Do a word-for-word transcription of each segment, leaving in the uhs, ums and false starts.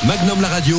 Magnum la radio,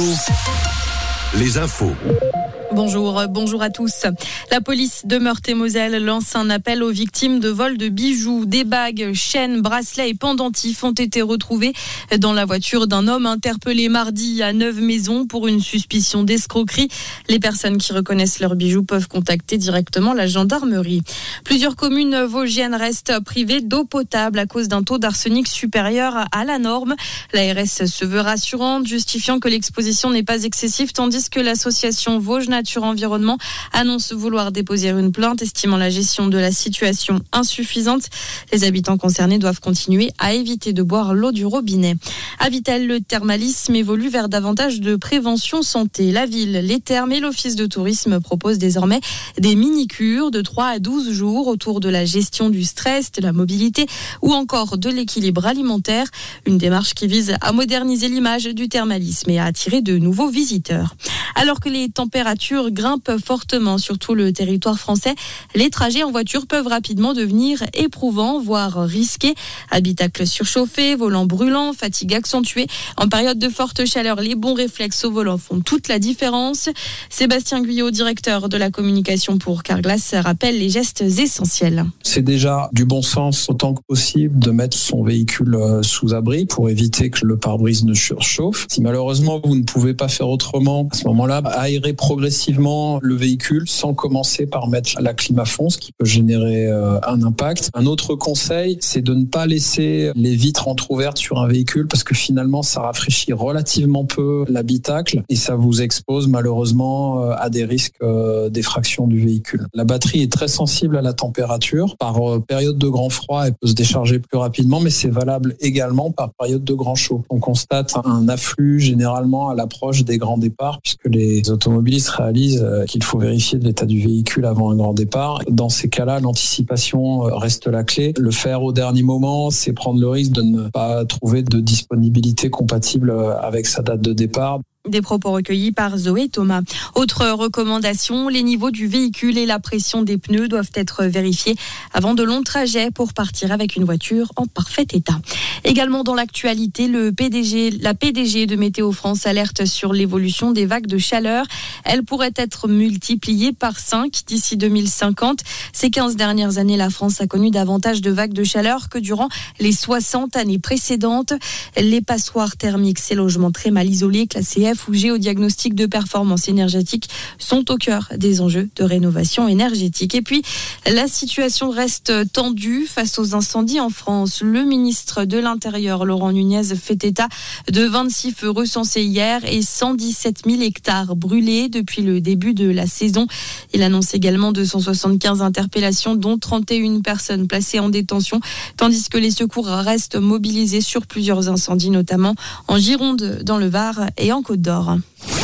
les infos. Bonjour, bonjour à tous. La police de Meurthe-et-Moselle lance un appel aux victimes de vol de bijoux. Des bagues, chaînes, bracelets et pendentifs ont été retrouvés dans la voiture d'un homme interpellé mardi à Neuve-Maisons pour une suspicion d'escroquerie. Les personnes qui reconnaissent leurs bijoux peuvent contacter directement la gendarmerie. Plusieurs communes vosgiennes restent privées d'eau potable à cause d'un taux d'arsenic supérieur à la norme. L'A R S se veut rassurante, justifiant que l'exposition n'est pas excessive, tandis que l'association Vosges Nature Environnement annonce vouloir déposer une plainte, estimant la gestion de la situation insuffisante. Les habitants concernés doivent continuer à éviter de boire l'eau du robinet. À Vittel, le thermalisme évolue vers davantage de prévention santé. La ville, les thermes et l'office de tourisme proposent désormais des mini-cures de trois à douze jours autour de la gestion du stress, de la mobilité ou encore de l'équilibre alimentaire. Une démarche qui vise à moderniser l'image du thermalisme et à attirer de nouveaux visiteurs. Alors que les températures grimpent fortement sur tout le territoire français, les trajets en voiture peuvent rapidement devenir éprouvants, voire risqués. Habitacles surchauffés, volants brûlants, fatigue accentuée. En période de forte chaleur, les bons réflexes au volant font toute la différence. Sébastien Guyot, directeur de la communication pour Carglass, rappelle les gestes essentiels. C'est déjà du bon sens autant que possible de mettre son véhicule sous abri pour éviter que le pare-brise ne surchauffe. Si malheureusement vous ne pouvez pas faire autrement, à ce moment-là, aérer progressivement le véhicule sans commencer par mettre la clim à fond, ce qui peut générer euh, un impact. Un autre conseil, c'est de ne pas laisser les vitres entrouvertes sur un véhicule parce que finalement, ça rafraîchit relativement peu l'habitacle et ça vous expose malheureusement euh, à des risques euh, d'effraction du véhicule. La batterie est très sensible à la température. Par euh, période de grand froid, elle peut se décharger plus rapidement, mais c'est valable également par période de grand chaud. On constate un afflux généralement à l'approche des grands départs puisque les automobilistes réalisent qu'il faut vérifier de l'état du véhicule avant un grand départ. Dans ces cas-là, l'anticipation reste la clé. Le faire au dernier moment, c'est prendre le risque de ne pas trouver de disponibilité compatible avec sa date de départ. Des propos recueillis par Zoé Thomas. Autre recommandation, les niveaux du véhicule et la pression des pneus doivent être vérifiés avant de longs trajets pour partir avec une voiture en parfait état. Également dans l'actualité, le P D G, la P D G de Météo France alerte sur l'évolution des vagues de chaleur. Elles pourraient être multipliées par cinq d'ici deux mille cinquante. Ces quinze dernières années, la France a connu davantage de vagues de chaleur que durant les soixante années précédentes. Les passoires thermiques, ces logements très mal isolés, classés F ou géodiagnostic de performance énergétique sont au cœur des enjeux de rénovation énergétique. Et puis, la situation reste tendue face aux incendies en France. Le ministre de l'Intérieur, Laurent Nunez, fait état de vingt-six feux recensés hier et cent dix-sept mille hectares brûlés depuis le début de la saison. Il annonce également deux cent soixante-quinze interpellations, dont trente et une personnes placées en détention, tandis que les secours restent mobilisés sur plusieurs incendies, notamment en Gironde, dans le Var et en Côte d'Or.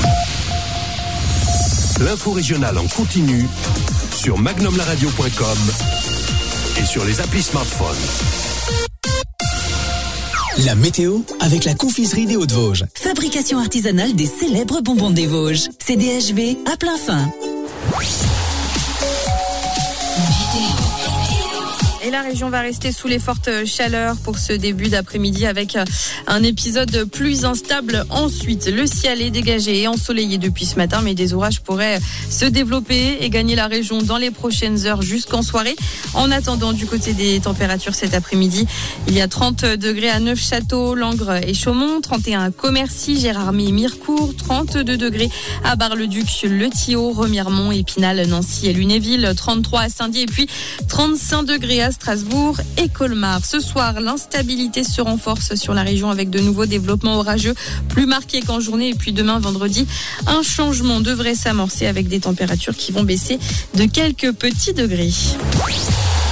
L'info régionale en continu sur magnum la radio point com et sur les applis smartphone. La météo avec la confiserie des Hauts-de-Vosges. Fabrication artisanale des célèbres bonbons des Vosges. C D H V à plein fin. Et la région va rester sous les fortes chaleurs pour ce début d'après-midi avec un épisode plus instable ensuite. Le ciel est dégagé et ensoleillé depuis ce matin, mais des orages pourraient se développer et gagner la région dans les prochaines heures jusqu'en soirée. En attendant, du côté des températures cet après-midi, il y a trente degrés à Neufchâteau, Langres et Chaumont, trente et un à Commercy, Gérardmer et Mirecourt, trente-deux degrés à Bar-le-Duc, Le Thillot, Remiremont, Épinal, Nancy et Lunéville, trente-trois à Saint-Dié et puis trente-cinq degrés à Strasbourg et Colmar. Ce soir, l'instabilité se renforce sur la région avec de nouveaux développements orageux plus marqués qu'en journée. Et puis demain, vendredi, un changement devrait s'amorcer avec des températures qui vont baisser de quelques petits degrés.